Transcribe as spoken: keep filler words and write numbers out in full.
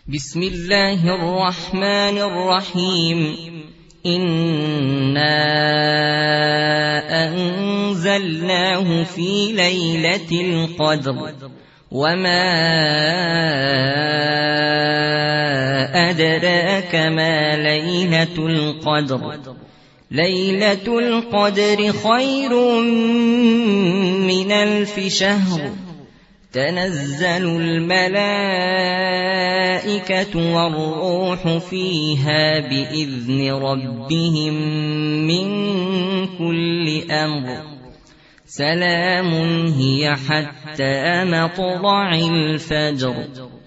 بسم الله الرحمن الرحيم. إنا أنزلناه في ليلة القدر وما أدراك ما ليلة القدر ليلة القدر خير من ألف شهر تنزل الملائكة والروح فيها بإذن ربهم من كل أمر سلام هي حتى مطلع الفجر.